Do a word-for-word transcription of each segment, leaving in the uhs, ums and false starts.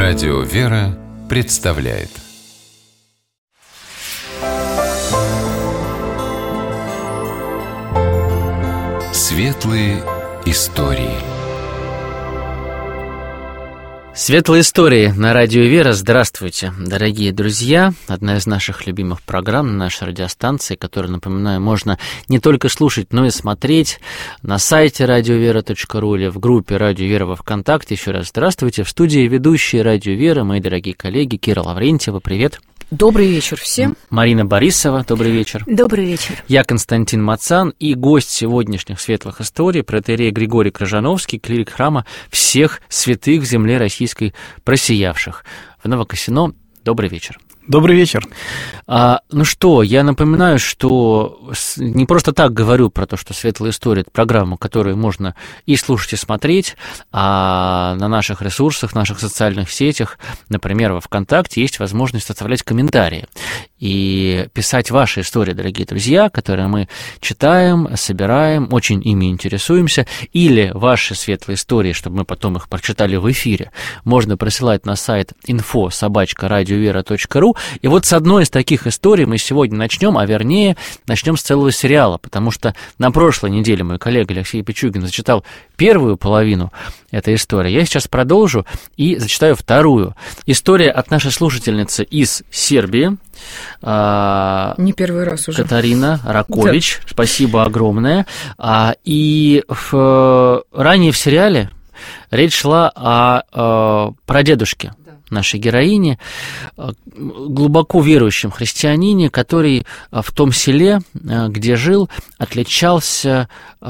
Радио «Вера» представляет Светлые истории. Светлые истории на радио «Вера». Здравствуйте, дорогие друзья. Одна из наших любимых программ на нашей радиостанции, которую, напоминаю, можно не только слушать, но и смотреть на сайте радио вера точка ру или в группе «Радио Вера» во ВКонтакте. Еще раз здравствуйте. В студии ведущие «Радио Вера», мои дорогие коллеги Кира Лаврентьева. Привет. Добрый вечер всем. Марина Борисова, добрый вечер. Добрый вечер. Я Константин Мацан и гость сегодняшних светлых историй, протоиерей Григорий Крыжановский, клирик храма всех святых в земле российской просиявших. В Новокосино. Добрый вечер. Добрый вечер. А, ну что, я напоминаю, что не просто так говорю про то, что «Светлая история» — это программа, которую можно и слушать, и смотреть, а на наших ресурсах, в наших социальных сетях, например, во ВКонтакте, есть возможность оставлять комментарии и писать ваши истории, дорогие друзья, которые мы читаем, собираем, очень ими интересуемся, или ваши светлые истории, чтобы мы потом их прочитали в эфире, можно присылать на сайт инфо собака радиовера точка ру. И вот с одной из таких историй мы сегодня начнем, а вернее, начнем с целого сериала, потому что на прошлой неделе мой коллега Алексей Пичугин зачитал первую половину этой истории. Я сейчас продолжу и зачитаю вторую. История от нашей слушательницы из Сербии. Не первый раз уже. Катарина Ракович. Да. Спасибо огромное. И в, ранее в сериале речь шла о, о прадедушке нашей героини, глубоко верующем христианине, который в том селе, где жил, отличался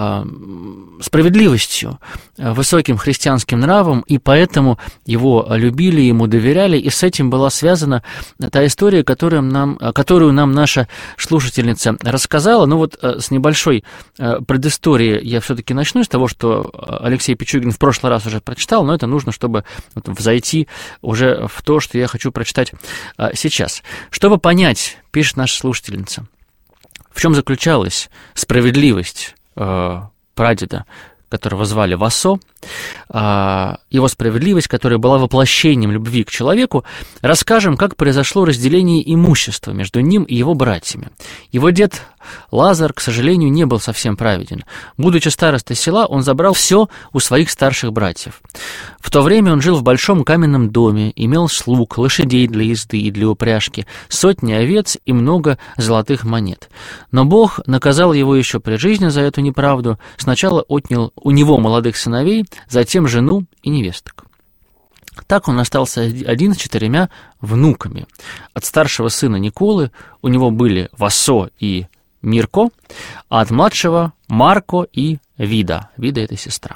справедливостью, высоким христианским нравом, и поэтому его любили, ему доверяли, и с этим была связана та история, которую нам, которую нам наша слушательница рассказала. Ну вот с небольшой предыстории я все-таки начну с того, что Алексей Пичугин в прошлый раз уже прочитал, но это нужно, чтобы взойти уже в то, что я хочу прочитать а, сейчас. Чтобы понять, пишет наша слушательница, в чем заключалась справедливость э, прадеда, которого звали Васо, э, его справедливость, которая была воплощением любви к человеку, расскажем, как произошло разделение имущества между ним и его братьями. Его дед Лазар, к сожалению, не был совсем праведен. Будучи старостой села, он забрал все у своих старших братьев. В то время он жил в большом каменном доме, имел слуг, лошадей для езды и для упряжки, сотни овец и много золотых монет. Но Бог наказал его еще при жизни за эту неправду. Сначала отнял у него молодых сыновей, затем жену и невесток. Так он остался один с четырьмя внуками. От старшего сына Николы у него были Васо и Мирко, а от младшего Марко и Вида. Вида — это сестра.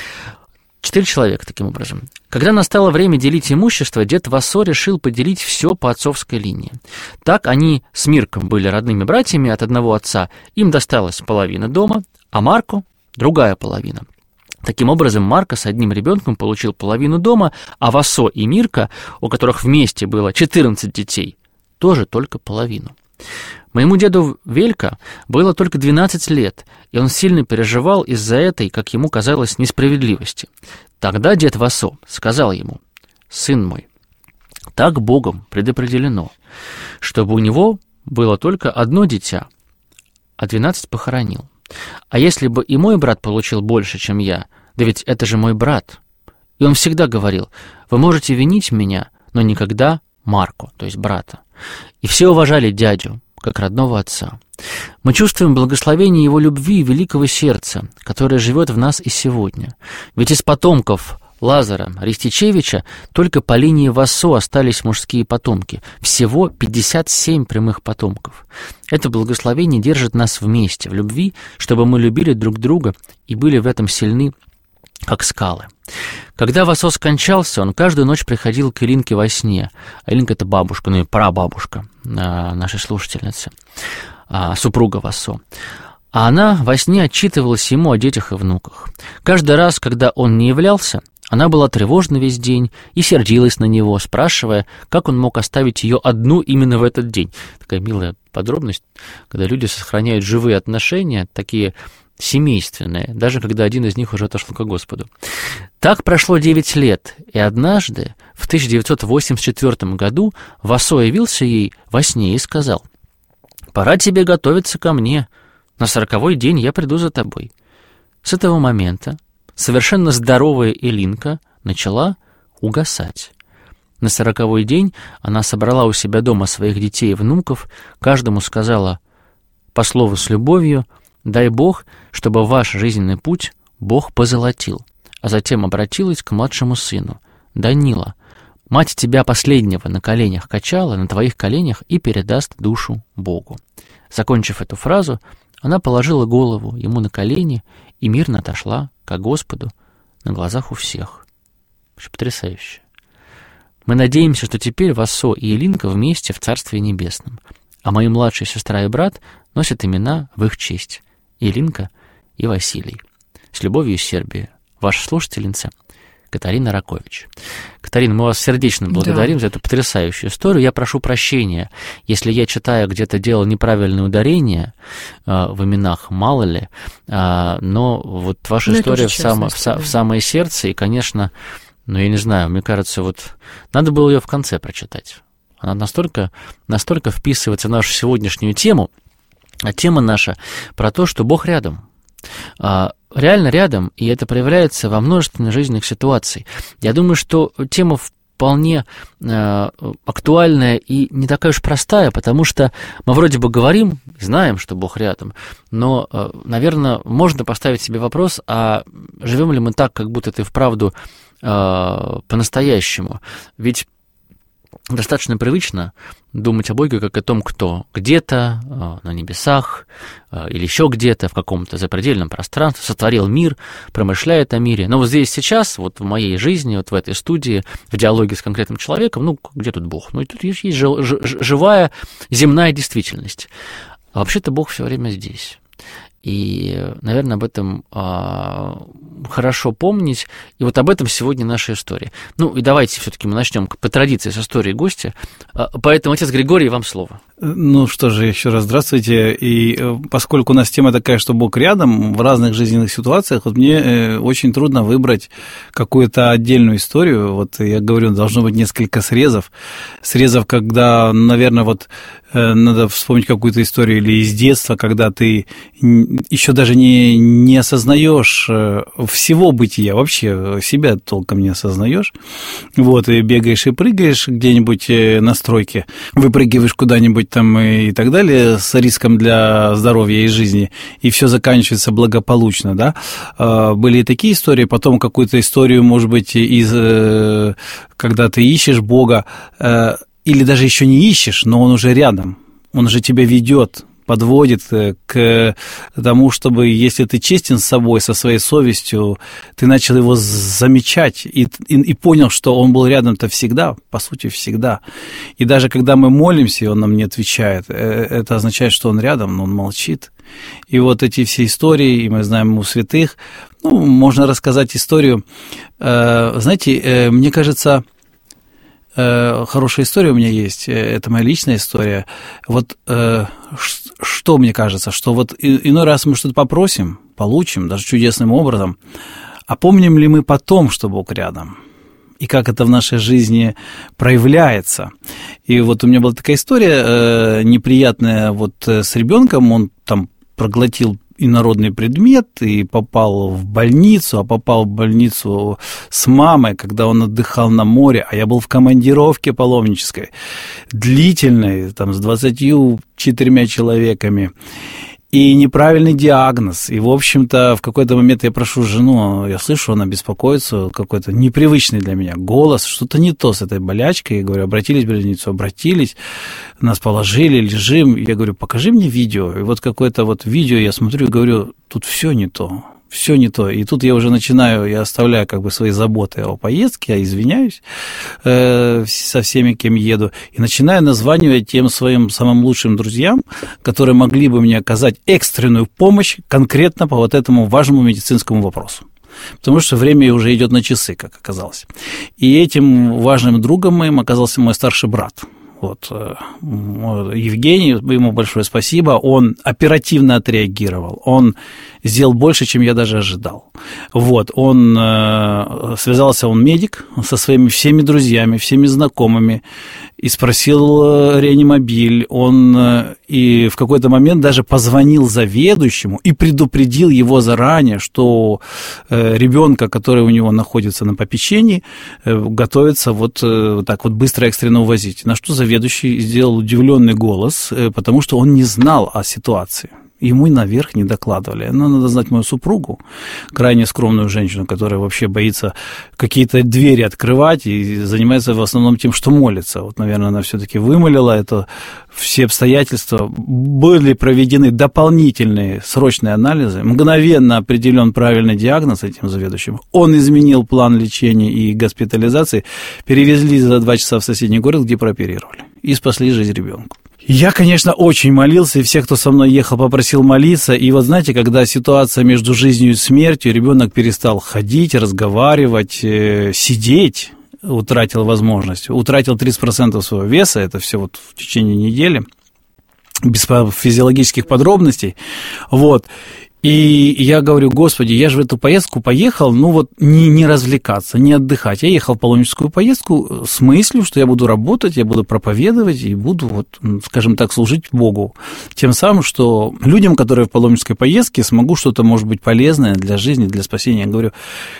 Четыре человека, таким образом. Когда настало время делить имущество, дед Васо решил поделить все по отцовской линии. Так они с Мирком были родными братьями от одного отца. Им досталась половина дома, а Марко — другая половина. Таким образом, Марко с одним ребенком получил половину дома, а Васо и Мирка, у которых вместе было четырнадцать детей, тоже только половину. Моему деду Велька было только двенадцать лет, и он сильно переживал из-за этой, как ему казалось, несправедливости. Тогда дед Васо сказал ему: «Сын мой, так Богом предопределено, чтобы у него было только одно дитя, а двенадцать похоронил. А если бы и мой брат получил больше, чем я, да ведь это же мой брат». И он всегда говорил: «Вы можете винить меня, но никогда Марко», то есть брата. И все уважали дядю, как родного отца. Мы чувствуем благословение его любви и великого сердца, которое живет в нас и сегодня. Ведь из потомков Лазара Ристичевича только по линии Васо остались мужские потомки. Всего пятьдесят семь прямых потомков. Это благословение держит нас вместе, в любви, чтобы мы любили друг друга и были в этом сильны, как скалы. Когда Васо скончался, он каждую ночь приходил к Илинке во сне. А Илинка — это бабушка, ну и прабабушка нашей слушательницы, супруга Васо. А она во сне отчитывалась ему о детях и внуках. Каждый раз, когда он не являлся, она была тревожна весь день и сердилась на него, спрашивая, как он мог оставить ее одну именно в этот день. Такая милая подробность, когда люди сохраняют живые отношения, такие семейственные, даже когда один из них уже отошел к Господу. Так прошло девять лет, и однажды, в тысяча девятьсот восемьдесят четвёртом году, Васо явился ей во сне и сказал: «Пора тебе готовиться ко мне, на сороковой день я приду за тобой». С этого момента совершенно здоровая Элинка начала угасать. На сороковой день она собрала у себя дома своих детей и внуков, каждому сказала по слову с любовью: «Дай Бог, чтобы ваш жизненный путь Бог позолотил», а затем обратилась к младшему сыну: «Данила, мать тебя последнего на коленях качала, на твоих коленях и передаст душу Богу». Закончив эту фразу, она положила голову ему на колени и мирно отошла ко Господу на глазах у всех. Вообще потрясающе. Мы надеемся, что теперь Васо и Элинка вместе в Царстве Небесном, а мои младшая сестра и брат носят имена в их честь: Элинка и Василий. С любовью из Сербии, ваша слушательница Катарина Ракович. Катарина, мы вас сердечно благодарим, да, за эту потрясающую историю. Я прошу прощения, если я, читая, где-то делал неправильное ударение э, в именах, мало ли, э, но вот ваша но история в, само, в, в самое сердце, и, конечно, ну, я не знаю, мне кажется, вот надо было ее в конце прочитать. Она настолько, настолько вписывается в нашу сегодняшнюю тему, а тема наша про то, что Бог рядом. Реально рядом, и это проявляется во множестве жизненных ситуаций. Я думаю, что тема вполне э, актуальная и не такая уж простая, потому что мы вроде бы говорим, знаем, что Бог рядом, но, э, наверное, можно поставить себе вопрос, а живем ли мы так, как будто это и вправду э, по-настоящему? Ведь достаточно привычно думать о Боге как о том, кто где-то э, на небесах э, или еще где-то в каком-то запредельном пространстве сотворил мир, промышляет о мире. Но вот здесь сейчас, вот в моей жизни, вот в этой студии, в диалоге с конкретным человеком, ну, где тут Бог? Ну, и тут есть жив, жив, живая земная действительность. А вообще-то Бог все время здесь. И, наверное, об этом а, хорошо помнить. И вот об этом сегодня наша история. Ну, и давайте все-таки мы начнем по традиции с истории гостя. А, поэтому, отец Григорий, вам слово. Ну что же, еще раз здравствуйте. И поскольку у нас тема такая, что Бог рядом, в разных жизненных ситуациях, вот мне очень трудно выбрать какую-то отдельную историю. Вот я говорю, должно быть несколько срезов. Срезов, когда, наверное, вот надо вспомнить какую-то историю или из детства, когда ты еще даже не, не осознаешь всего бытия, вообще себя толком не осознаешь. Вот, и бегаешь и прыгаешь где-нибудь на стройке, выпрыгиваешь куда-нибудь там и так далее с риском для здоровья и жизни, и все заканчивается благополучно, да. Были и такие истории, потом какую-то историю, может быть, из, когда ты ищешь Бога, или даже еще не ищешь, но Он уже рядом, Он уже тебя ведет, подводит к тому, чтобы, если ты честен с собой, со своей совестью, ты начал его замечать и, и, и понял, что он был рядом-то всегда, по сути, всегда. И даже когда мы молимся, и он нам не отвечает, это означает, что он рядом, но он молчит. И вот эти все истории, и мы знаем у святых, ну, можно рассказать историю. Знаете, мне кажется, хорошая история у меня есть, это моя личная история. Вот э, что мне кажется, что вот иной раз мы что-то попросим, получим, даже чудесным образом, а помним ли мы потом, что Бог рядом? И как это в нашей жизни проявляется? И вот у меня была такая история э, неприятная вот с ребенком, он там проглотил инородный предмет и попал в больницу, а попал в больницу с мамой, когда он отдыхал на море, а я был в командировке паломнической, длительной, там, с двадцатью четырьмя человеками, и неправильный диагноз. И, в общем-то, в какой-то момент я прошу жену, я слышу, она беспокоится, какой-то непривычный для меня голос, что-то не то с этой болячкой. Я говорю, обратились в больницу, обратились, нас положили, лежим. Я говорю, покажи мне видео. И вот какое-то вот видео я смотрю и говорю, тут все не то. Все не то. И тут я уже начинаю, я оставляю как бы свои заботы о поездке, я извиняюсь э, со всеми, кем еду, и начинаю названивать тем своим самым лучшим друзьям, которые могли бы мне оказать экстренную помощь конкретно по вот этому важному медицинскому вопросу. Потому что время уже идет на часы, как оказалось. И этим важным другом моим оказался мой старший брат. Вот, Евгений, ему большое спасибо, он оперативно отреагировал, он сделал больше, чем я даже ожидал. Вот, он связался, он медик, со своими всеми друзьями, всеми знакомыми, и спросил реанимобиль, он и в какой-то момент даже позвонил заведующему и предупредил его заранее, что ребенка, который у него находится на попечении, готовится вот так вот быстро экстренно увозить. На что заведующий сделал удивленный голос, потому что он не знал о ситуации. Ему наверх не докладывали. Но надо знать мою супругу, крайне скромную женщину, которая вообще боится какие-то двери открывать и занимается в основном тем, что молится. Вот, наверное, она все-таки вымолила это, все обстоятельства. Были проведены дополнительные срочные анализы, мгновенно определен правильный диагноз этим заведующим. Он изменил план лечения и госпитализации, перевезли за два часа в соседний город, где прооперировали, и спасли жизнь ребенку. Я, конечно, очень молился, и все, кто со мной ехал, попросил молиться. И вот знаете, когда ситуация между жизнью и смертью, ребенок перестал ходить, разговаривать, э, сидеть, утратил возможность, утратил тридцать процентов своего веса, это все вот в течение недели, без физиологических подробностей, вот. И я говорю: Господи, я же в эту поездку поехал, ну вот не, не развлекаться, не отдыхать. Я ехал в паломническую поездку с мыслью, что я буду работать, я буду проповедовать и буду, вот, скажем так, служить Богу. Тем самым, что людям, которые в паломнической поездке, смогу что-то, может быть, полезное для жизни, для спасения. Я говорю.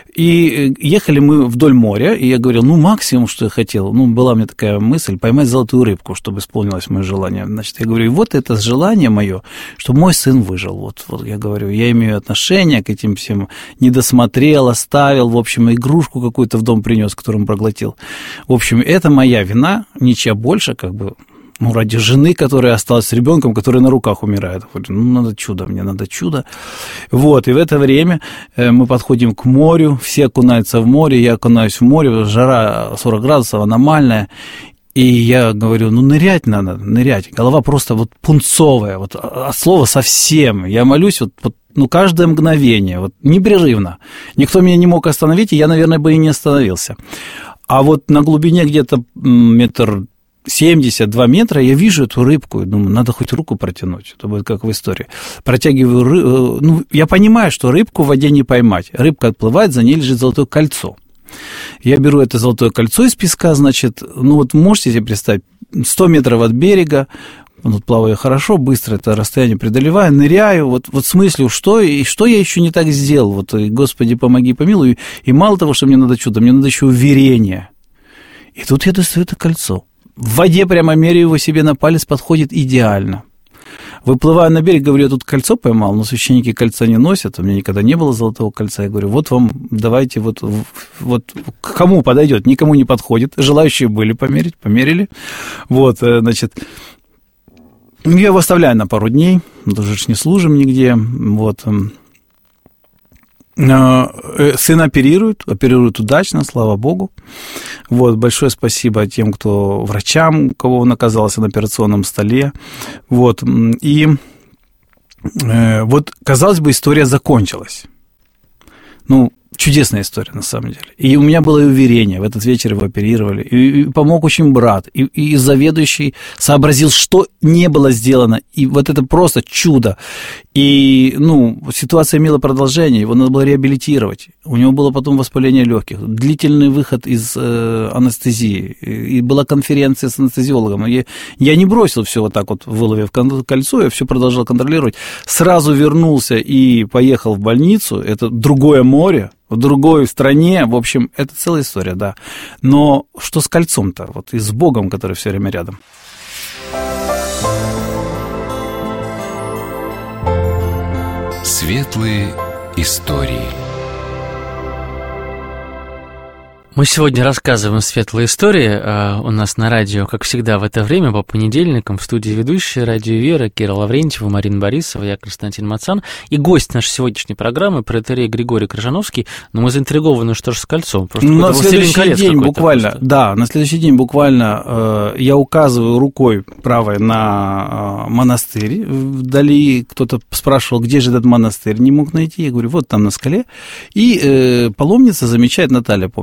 И ехали мы вдоль моря, и я говорил, ну, максимум, что я хотел, ну, была у меня такая мысль, поймать золотую рыбку, чтобы исполнилось мое желание. Значит, я говорю, и вот это желание мое, чтобы мой сын выжил. Вот, вот я говорю, я имею отношение к этим всем, не досмотрел, оставил, в общем, игрушку какую-то в дом принес, которую он проглотил. В общем, это моя вина, ничья больше, как бы, ну, ради жены, которая осталась с ребенком, который на руках умирает. Ну, надо чудо, мне надо чудо. Вот, и в это время мы подходим к морю, все окунаются в море, я окунаюсь в море, жара сорок градусов, аномальная. И я говорю, ну, нырять надо, нырять. Голова просто вот пунцовая, вот от слова совсем. Я молюсь вот, вот ну, каждое мгновение, вот непрерывно. Никто меня не мог остановить, и я, наверное, бы и не остановился. А вот на глубине где-то метр семьдесят, два метра я вижу эту рыбку, и думаю, надо хоть руку протянуть, это будет как в истории. Протягиваю рыбу, ну, я понимаю, что рыбку в воде не поймать. Рыбка отплывает, за ней лежит золотое кольцо. Я беру это золотое кольцо из песка, значит, ну вот можете себе представить, сто метров от берега, вот плаваю хорошо, быстро это расстояние преодолеваю, ныряю, вот, вот с мыслью, что, и что я еще не так сделал, вот, и, Господи, помоги, помилуй, и мало того, что мне надо чудо, мне надо еще уверение. И тут я достаю это кольцо. В воде прямо меряю его себе на палец, подходит идеально. Выплывая на берег, говорю, я тут кольцо поймал, но священники кольца не носят, у меня никогда не было золотого кольца. Я говорю, вот вам, давайте, вот, вот к кому подойдет, никому не подходит. Желающие были померить, померили. Вот, значит, я его оставляю на пару дней, даже не служим нигде, вот. Сын оперирует, оперирует удачно, слава Богу. Вот, большое спасибо тем, кто врачам, у кого он оказался на операционном столе. Вот, и э, вот, казалось бы, история закончилась. Ну, чудесная история, на самом деле. И у меня было уверение, в этот вечер его оперировали, и, и помог очень брат, и, и заведующий сообразил, что не было сделано, и вот это просто чудо. И, ну, ситуация имела продолжение, его надо было реабилитировать. У него было потом воспаление легких, длительный выход из э, анестезии, и была конференция с анестезиологом. Я, я не бросил все вот так вот, выловив кольцо, я все продолжал контролировать. Сразу вернулся и поехал в больницу, это другое море, в другой стране, в общем, это целая история, да. Но что с кольцом-то, вот и с Богом, который все время рядом? Светлые истории. Мы сегодня рассказываем светлые истории. У нас на радио, как всегда, в это время, по понедельникам, в студии ведущие «Радио Вера» Кира Лаврентьева, Марина Борисова, я Константин Мацан. И гость нашей сегодняшней программы, протоиерей Григорий Крыжановский. Но мы заинтригованы, что же с кольцом. Просто на следующий день буквально, просто. да, на следующий день буквально э, я указываю рукой правой на э, монастырь. Вдали кто-то спрашивал, где же этот монастырь, не мог найти. Я говорю, вот там на скале. И э, паломница замечает, Наталья, помню ее звали,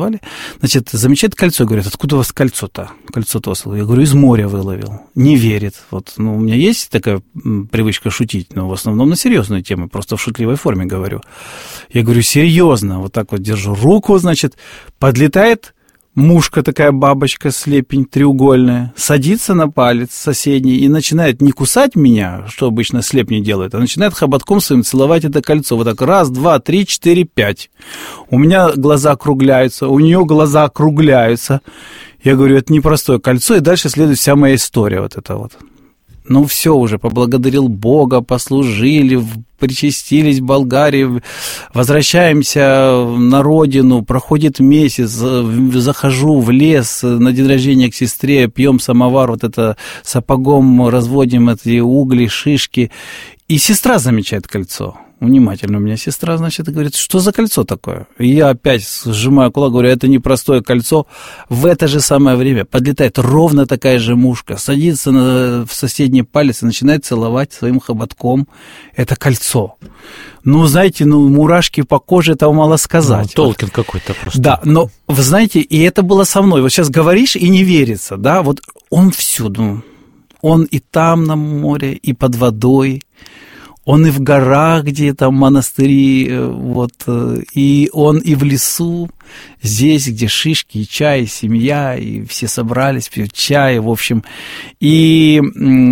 танцевали. Значит, замечает кольцо, говорит, откуда у вас кольцо-то? Кольцо-то у вас. Я говорю, из моря выловил. Не верит. Вот, ну, у меня есть такая привычка шутить, но в основном на серьезную тему, просто в шутливой форме говорю. Я говорю, серьезно, вот так вот держу руку, значит, подлетает мушка такая, бабочка, слепень треугольная, садится на палец соседний и начинает не кусать меня, что обычно слепни делают, а начинает хоботком своим целовать это кольцо. Вот так раз, два, три, четыре, пять. У меня глаза округляются, у нее глаза округляются. Я говорю, это непростое кольцо, и дальше следует вся моя история вот эта вот. Ну, все уже, поблагодарил Бога, послужили, причастились в Болгарии, возвращаемся на родину, проходит месяц, захожу в лес на день рождения к сестре, пьем самовар, вот это сапогом разводим эти угли, шишки, и сестра замечает кольцо. Внимательно у меня сестра, значит, говорит, что за кольцо такое? И я опять сжимаю кулак, говорю, это непростое кольцо. В это же самое время подлетает ровно такая же мушка, садится на, в соседний палец и начинает целовать своим хоботком это кольцо. Ну, знаете, ну, мурашки по коже, этого мало сказать. Ну, Толкин вот. Какой-то просто. Да, но, вы знаете, и это было со мной. Вот сейчас говоришь, и не верится, да, вот он всюду. Он и там на море, и под водой. Он и в горах, где там монастыри, вот, и он и в лесу, здесь, где шишки, и чай, и семья, и все собрались, пьют чай, в общем. И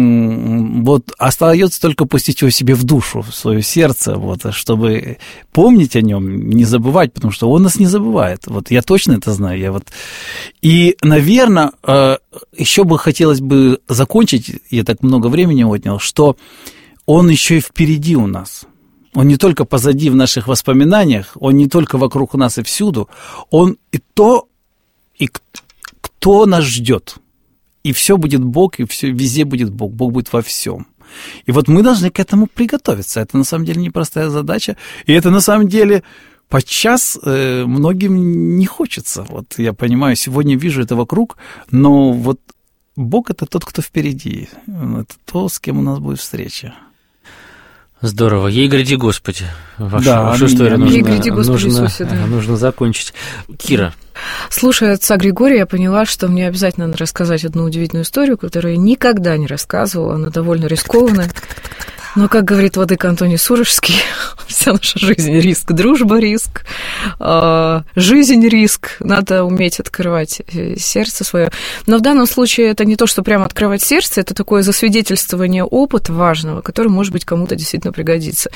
вот остается только пустить его себе в душу, в свое сердце, вот, чтобы помнить о нем, не забывать, потому что он нас не забывает. Вот я точно это знаю. Я вот... И, наверное, еще бы хотелось бы закончить, я так много времени отнял, что он еще и впереди у нас. Он не только позади в наших воспоминаниях, он не только вокруг нас и всюду, он и то, и кто нас ждет. И все будет Бог, и все, везде будет Бог, Бог будет во всем. И вот мы должны к этому приготовиться. Это на самом деле непростая задача, и это на самом деле подчас э, многим не хочется. Вот я понимаю, сегодня вижу это вокруг, но вот Бог – это тот, кто впереди, это то, с кем у нас будет встреча. Здорово. Ей гради, Господи. Вашу, да, вашу историю нужно, ей гради, Господи, нужно, Иисусе, да. нужно закончить. Кира. Слушая отца Григория, я поняла, что мне обязательно надо рассказать одну удивительную историю, которую я никогда не рассказывала. Она довольно рискованная. Но, как говорит владыка Антоний Сурожский, вся наша жизнь – риск, дружба – риск, жизнь – риск. Надо уметь открывать сердце свое. Но в данном случае это не то, что прямо открывать сердце, это такое засвидетельствование опыта важного, который, может быть, кому-то действительно пригодится.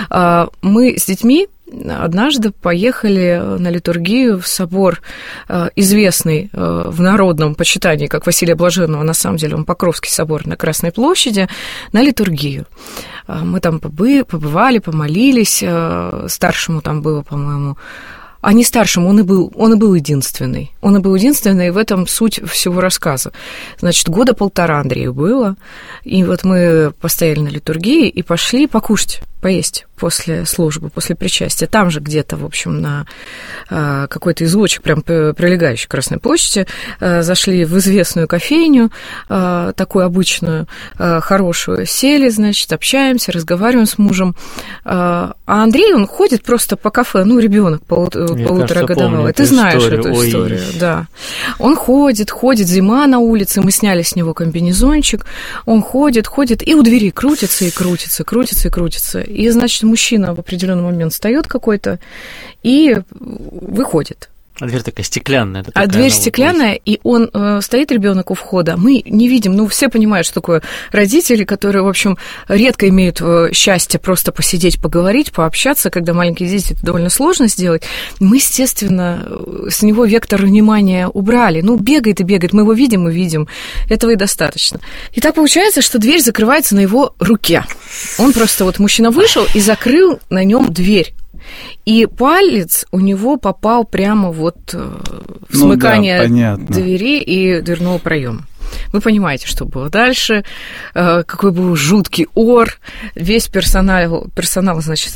Мы с детьми однажды поехали на литургию в собор, известный в народном почитании как Василия Блаженного, на самом деле он Покровский собор на Красной площади, на литургию. Мы там побывали, помолились, старшему там было, по-моему, а не старшему, он и был, он и был единственный. Он и был единственный, и в этом суть всего рассказа. Значит, года полтора Андрею было, и вот мы постояли на литургии и пошли покушать, поесть после службы, после причастия. Там же где-то, в общем, на э, какой-то излучек, прям прилегающий к Красной площади, э, зашли в известную кофейню, э, такую обычную, э, хорошую, сели, значит, общаемся, разговариваем с мужем. Э, а Андрей, он ходит просто по кафе, ну, ребенок полу- полуторагодовалый. Ты знаешь историю. эту Ой. историю, да. Он ходит, ходит, зима на улице, мы сняли с него комбинезончик, он ходит, ходит, и у двери крутится, и крутится, крутится, и крутится. И, значит, мужчина в определенный момент встает какой-то и выходит. А дверь такая стеклянная. А дверь стеклянная, и он э, стоит, ребенок у входа. Мы не видим, ну, все понимают, что такое родители, которые, в общем, редко имеют э, счастье просто посидеть, поговорить, пообщаться, когда маленькие дети, это довольно сложно сделать. Мы, естественно, с него вектор внимания убрали. Ну, бегает и бегает, мы его видим и видим. Этого и достаточно. И так получается, что дверь закрывается на его руке. Он просто, вот мужчина вышел и закрыл на нем дверь. И палец у него попал прямо вот в смыкание ну, да, двери и дверного проема. Вы понимаете, что было дальше, какой был жуткий ор. Весь персонал, персонал, значит,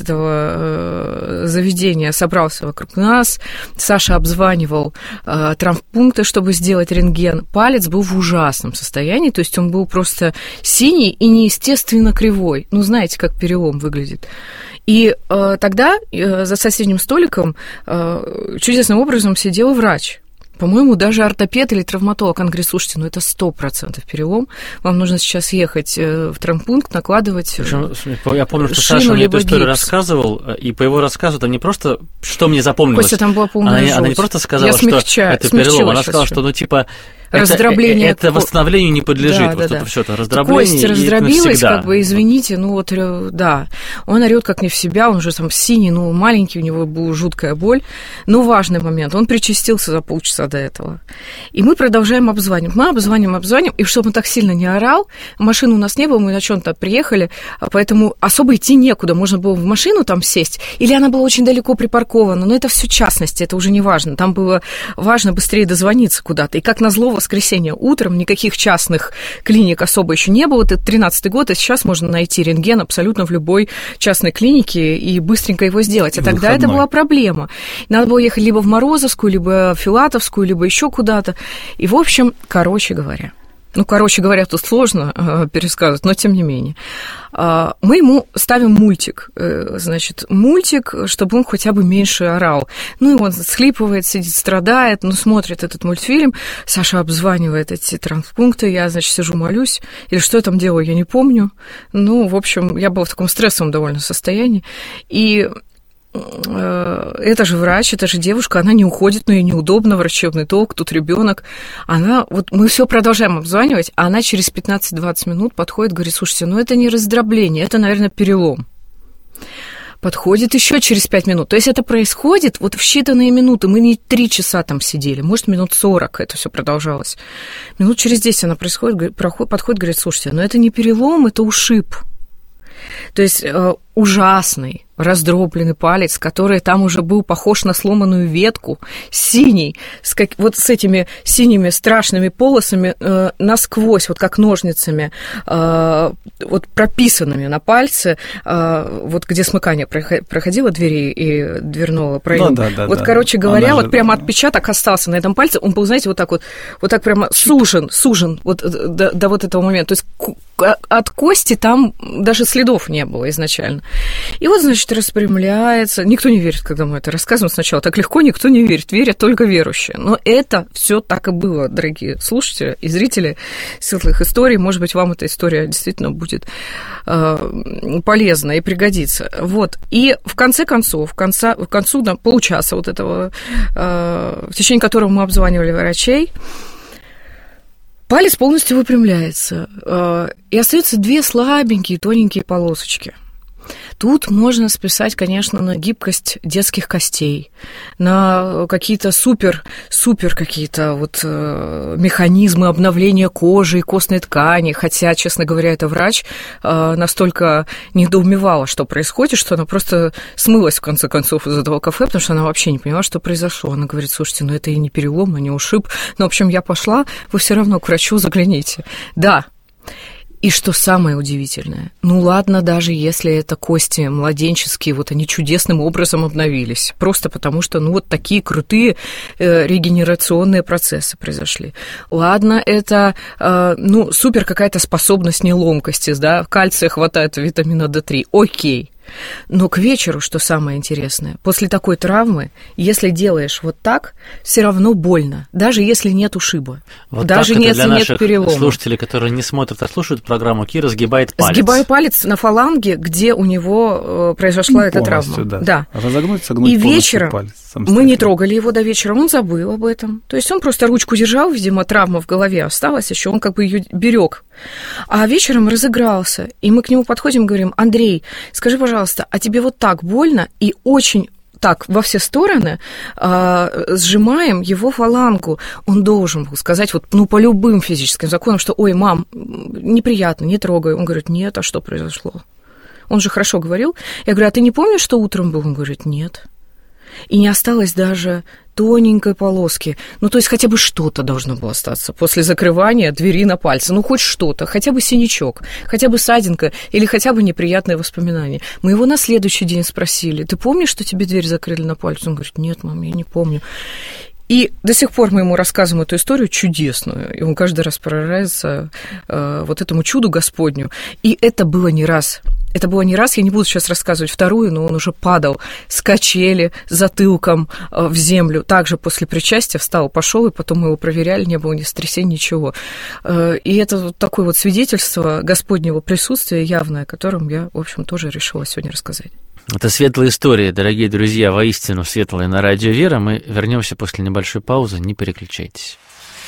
этого заведения собрался вокруг нас. Саша обзванивал травмпункты, чтобы сделать рентген. Палец был в ужасном состоянии, то есть он был просто синий и неестественно кривой. Ну, знаете, как перелом выглядит. И э, тогда э, за соседним столиком э, чудесным образом сидел врач. По-моему, даже ортопед или травматолог. Он говорит, слушайте, ну это сто процентов перелом. Вам нужно сейчас ехать в травмпункт, накладывать Причем, я помню, что шину, Саша мне эту историю гипс. рассказывал, и по его рассказу там не просто, что мне запомнилось. Костя, там была полная она, жуть. она не просто сказала, я что смягчаю, это перелом, она сказала, что, ну, типа, раздробление. Это, это восстановлению не подлежит. Да, вот да, это да. все это раздробление. Кость раздробилась, как бы, извините, ну вот, да. Он орёт как не в себя, он уже там синий, ну, маленький, у него была жуткая боль. Но важный момент, он причастился за полчаса до этого. И мы продолжаем обзванивать. Мы обзваниваем, обзваниваем, и чтобы он так сильно не орал, машины у нас не было, мы на чем-то приехали, поэтому особо идти некуда. Можно было в машину там сесть, или она была очень далеко припаркована, но это все частности, это уже не важно. Там было важно быстрее дозвониться куда-то. И как назло, в воскресенье утром никаких частных клиник особо еще не было. Это тринадцатый год, и сейчас можно найти рентген абсолютно в любой частной клинике и быстренько его сделать. А тогда это была проблема. Надо было ехать либо в Морозовскую, либо в Филатовскую, либо еще куда-то. И, в общем, короче говоря, ну, короче говоря, тут сложно э, пересказывать, но тем не менее, э, мы ему ставим мультик, э, значит, мультик, чтобы он хотя бы меньше орал. Ну, и он схлипывает, сидит, страдает, ну, смотрит этот мультфильм, Саша обзванивает эти травмпункты, я, значит, сижу, молюсь, или что я там делаю, я не помню. Ну, в общем, я была в таком стрессовом довольно состоянии, и... это же врач, это же девушка, она не уходит, но ей неудобно, врачебный толк, тут ребенок. Она, вот мы все продолжаем обзванивать, а она через пятнадцать-двадцать минут подходит, говорит, слушайте, ну это не раздробление, это, наверное, перелом. Подходит еще через пять минут. То есть это происходит вот в считанные минуты. Мы не три часа там сидели, может, минут сорок это все продолжалось. Минут через десять она происходит, проходит, подходит, говорит, слушайте, ну это не перелом, это ушиб. То есть э, ужасный раздробленный палец, который там уже был похож на сломанную ветку, синий, с как, вот с этими синими страшными полосами э, насквозь, вот как ножницами, э, вот прописанными на пальце, э, вот где смыкание проходило двери и дверного проема. Да, да, да, вот, да. Короче говоря, Она вот же... прямо отпечаток остался на этом пальце, он был, знаете, вот так вот, вот так прямо сужен, сужен вот до, до вот этого момента. То есть от кости там даже следов не было изначально. И вот, значит, распрямляется. Никто не верит, когда мы это рассказываем сначала. Так легко никто не верит. Верят только верующие. Но это все так и было, дорогие слушатели и зрители светлых историй. Может быть, вам эта история действительно будет э, полезна и пригодится. Вот. И в конце концов, в, конца, в концу да, получаса вот этого, э, в течение которого мы обзванивали врачей, палец полностью выпрямляется, э, и остаются две слабенькие, тоненькие полосочки. Тут можно списать, конечно, на гибкость детских костей, на какие-то супер, супер какие-то вот э, механизмы обновления кожи и костной ткани, хотя, честно говоря, эта врач э, настолько недоумевала, что происходит, что она просто смылась, в конце концов, из этого кафе, потому что она вообще не поняла, что произошло. Она говорит, слушайте, ну это и не перелом, и не ушиб, но, в общем, я пошла, вы все равно к врачу загляните. Да. И что самое удивительное, ну ладно, даже если это кости младенческие, вот они чудесным образом обновились, просто потому что, ну, вот такие крутые э, регенерационные процессы произошли. Ладно, это, э, ну, супер какая-то способность неломкости, да, кальция хватает, витамина дэ три, окей. Но к вечеру, что самое интересное, после такой травмы, если делаешь вот так, все равно больно, даже если нет ушиба, вот даже так если нет перелома. Слушатели, которые не смотрят, а слушают программу, Кира сгибает палец. Сгибаю палец на фаланге, где у него произошла ну, эта травма. Да. Да. Разогнуть, согнуть и вечером палец, мы не трогали его до вечера, он забыл об этом. То есть он просто ручку держал, видимо, травма в голове осталась, еще он как бы ее берег. А вечером разыгрался, и мы к нему подходим и говорим, Андрей, скажи, пожалуйста, а тебе вот так больно и очень так во все стороны э, сжимаем его фалангу? Он должен был сказать вот, ну, по любым физическим законам, что, ой, мам, неприятно, не трогай. Он говорит, нет, а что произошло? Он же хорошо говорил. Я говорю, а ты не помнишь, что утром был? Он говорит, нет. И не осталось даже тоненькой полоски. Ну, то есть хотя бы что-то должно было остаться после закрывания двери на пальце. Ну, хоть что-то, хотя бы синячок, хотя бы ссадинка или хотя бы неприятное воспоминание. Мы его на следующий день спросили, ты помнишь, что тебе дверь закрыли на пальце? Он говорит, нет, мам, я не помню. И до сих пор мы ему рассказываем эту историю чудесную, и он каждый раз поражается э, вот этому чуду Господню. И это было не раз. Это было не раз, я не буду сейчас рассказывать вторую, но он уже падал с качели затылком в землю. Также после причастия встал, пошел, и потом мы его проверяли, не было ни сотрясений, ничего. И это вот такое вот свидетельство Господнего присутствия явное, о котором я, в общем, тоже решила сегодня рассказать. Это светлая история, дорогие друзья, воистину светлая на радио Вера. Мы вернемся после небольшой паузы, не переключайтесь.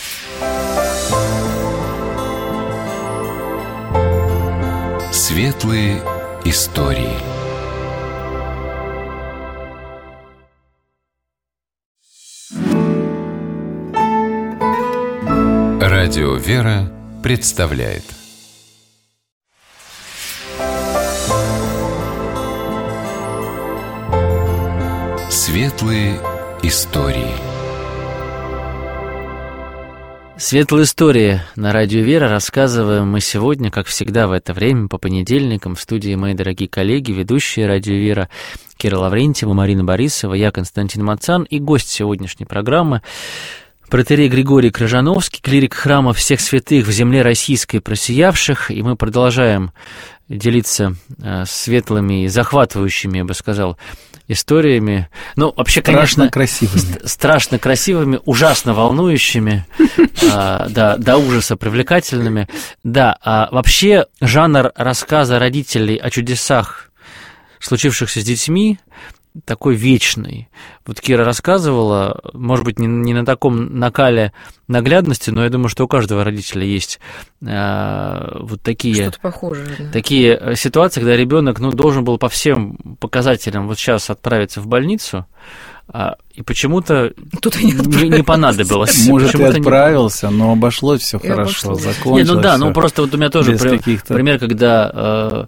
Светлые истории. Радио Вера представляет. Светлые истории. Светлые истории на радио Вера рассказываем мы сегодня, как всегда в это время, по понедельникам, в студии мои дорогие коллеги, ведущие радио Вера Кира Лаврентьева, Марина Борисова, я Константин Мацан и гость сегодняшней программы протоиерей Григорий Крыжановский, клирик храма всех святых в земле российской просиявших, и мы продолжаем делиться светлыми и захватывающими, я бы сказал, историями. Ну, вообще, конечно, страшно красивыми, страшно красивыми, ужасно волнующими, да, до ужаса привлекательными. Да, а вообще жанр рассказа родителей о чудесах, случившихся с детьми, такой вечный. Вот Кира рассказывала, может быть, не, не на таком накале наглядности, но я думаю, что у каждого родителя есть э, вот такие, что-то похожее, да. Такие ситуации, когда ребенок, ну, должен был по всем показателям вот сейчас отправиться в больницу, а, и почему-то Тут не, не понадобилось. Может, и отправился, не... но обошлось все хорошо, обошлось. закончилось. Не, ну да, ну просто вот у меня тоже при, каких-то... пример, когда э,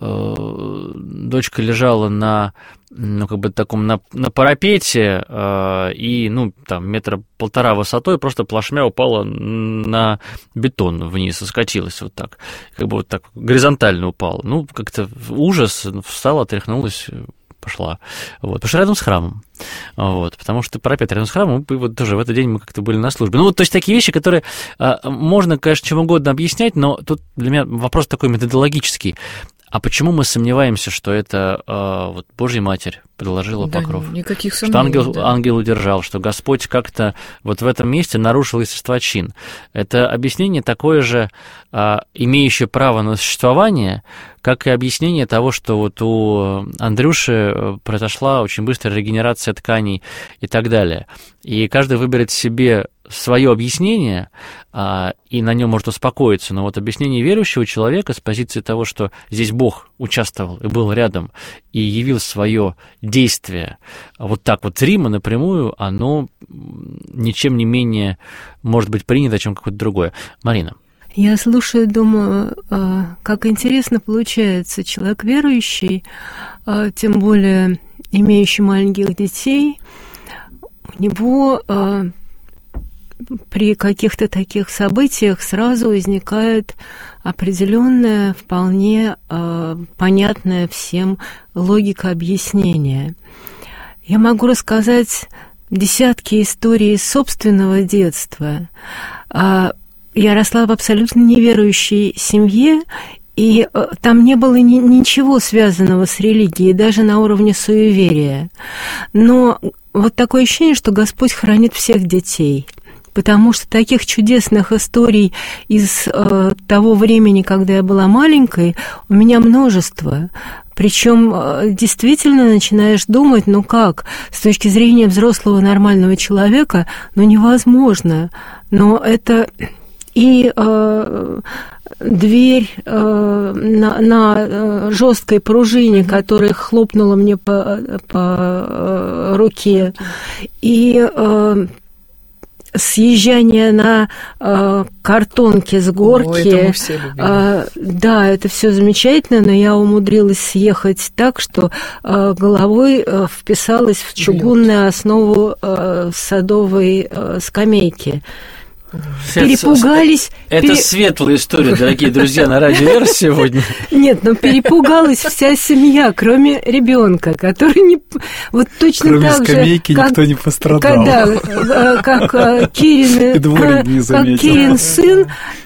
э, дочка лежала на, ну, как бы таком, на, на парапете, э, и, ну, там, метра полтора высотой, просто плашмя упала на бетон вниз и скатилась вот так, как бы вот так горизонтально упала. Ну, как-то ужас, встала, отряхнулась, пошла, вот, потому что рядом с храмом, вот, потому что парапет рядом с храмом, и вот тоже в этот день мы как-то были на службе. Ну, вот, то есть такие вещи, которые а, можно, конечно, чем угодно объяснять, но тут для меня вопрос такой методологический. А почему мы сомневаемся, что это э, вот Божья Матерь предложила да, покров? Никаких сомнений. Что ангел, да. ангел удержал, что Господь как-то вот в этом месте нарушил естествочин. Это объяснение такое же, э, имеющее право на существование, как и объяснение того, что вот у Андрюши произошла очень быстрая регенерация тканей и так далее. И каждый выберет себе свое объяснение, а, и на нем может успокоиться, но вот объяснение верующего человека с позиции того, что здесь Бог участвовал и был рядом, и явил свое действие вот так вот зримо, напрямую, оно ничем не менее может быть принято, чем какое-то другое. Марина. Я слушаю, думаю, как интересно получается. Человек верующий, тем более имеющий маленьких детей, у него при каких-то таких событиях сразу возникает определенная, вполне понятная всем логика объяснения. Я могу рассказать десятки историй из собственного детства. Я росла в абсолютно неверующей семье, и там не было ни, ничего связанного с религией, даже на уровне суеверия. Но вот такое ощущение, что Господь хранит всех детей, потому что таких чудесных историй из э, того времени, когда я была маленькой, у меня множество. Причем э, действительно начинаешь думать, ну как, с точки зрения взрослого нормального человека, ну невозможно. Но это... И э, дверь э, на, на жесткой пружине, которая хлопнула мне по, по э, руке, и э, съезжание на э, картонке с горки. О, это мы все любим. Э, да, это все замечательно, но я умудрилась съехать так, что э, головой э, вписалась в чугунную основу э, садовой э, скамейки. Перепугались. Это пере... светлая история, дорогие друзья, на радио Вера сегодня. Нет, но перепугалась вся семья, кроме ребенка, который не... Вот точно кроме так же... Кроме скамейки как... никто не пострадал. Когда, как Кирин, как Кирин сын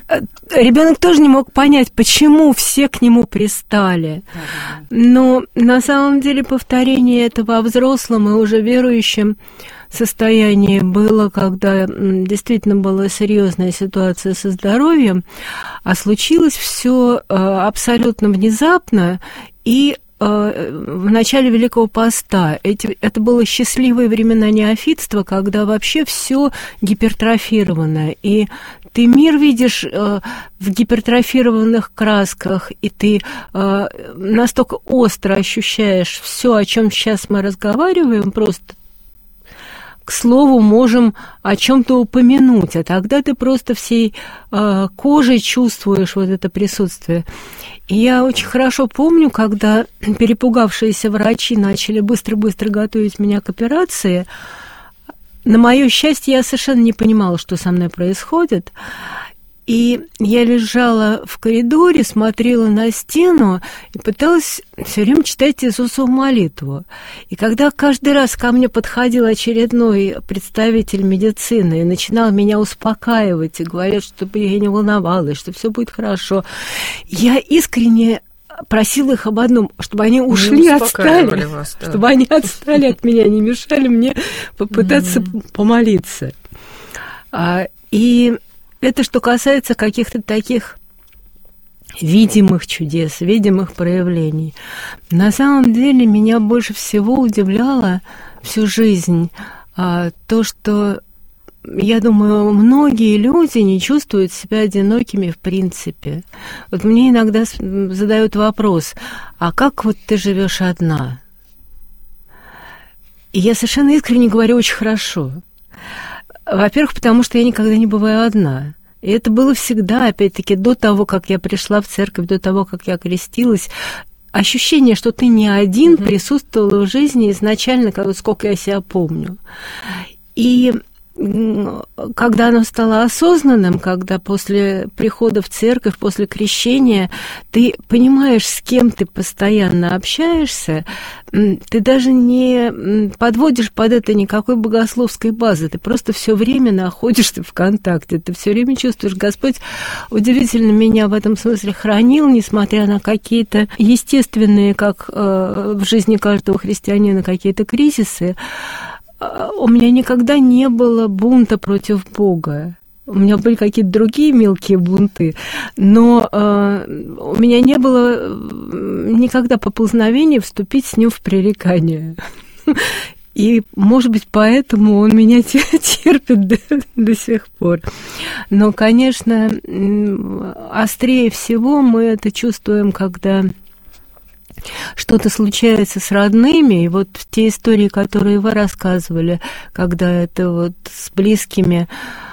ребенок тоже не мог понять, почему все к нему пристали. Но на самом деле повторение этого во взрослом и уже верующем состоянии было, когда действительно была серьезная ситуация со здоровьем, а случилось все абсолютно внезапно и в начале Великого Поста. Эти, это было счастливые времена неофитства, когда вообще все гипертрофировано, и ты мир видишь э, в гипертрофированных красках, и ты э, настолько остро ощущаешь все, о чем сейчас мы разговариваем, просто к слову, можем о чем-то упомянуть, а тогда ты просто всей э, кожей чувствуешь вот это присутствие. И я очень хорошо помню, когда перепугавшиеся врачи начали быстро-быстро готовить меня к операции, на мое счастье, я совершенно не понимала, что со мной происходит. И я лежала в коридоре, смотрела на стену и пыталась все время читать Иисусову молитву. И когда каждый раз ко мне подходил очередной представитель медицины и начинал меня успокаивать и говорить, чтобы я не волновалась, что все будет хорошо, я искренне просила их об одном, чтобы они ушли, отстали, вас, да. чтобы они отстали от меня, не мешали мне попытаться mm-hmm. помолиться. И это что касается каких-то таких видимых чудес, видимых проявлений. На самом деле меня больше всего удивляло всю жизнь то, что, я думаю, многие люди не чувствуют себя одинокими в принципе. Вот мне иногда задают вопрос, а как вот ты живешь одна? И я совершенно искренне говорю, очень хорошо. Во-первых, потому что я никогда не бываю одна. И это было всегда, опять-таки, до того, как я пришла в церковь, до того, как я крестилась. Ощущение, что ты не один, mm-hmm. присутствовало в жизни изначально, как, сколько я себя помню. И когда оно стало осознанным, когда после прихода в церковь, после крещения, ты понимаешь, с кем ты постоянно общаешься, ты даже не подводишь под это никакой богословской базы, ты просто все время находишься в контакте, ты все время чувствуешь, Господь удивительно меня в этом смысле хранил, несмотря на какие-то естественные, как в жизни каждого христианина, какие-то кризисы. У меня никогда не было бунта против Бога. У меня были какие-то другие мелкие бунты, но э, у меня не было никогда поползновения вступить с ним в пререкание. И, может быть, поэтому он меня терпит до, до сих пор. Но, конечно, острее всего мы это чувствуем, когда что-то случается с родными, и вот те истории, которые вы рассказывали, когда это вот с близкими,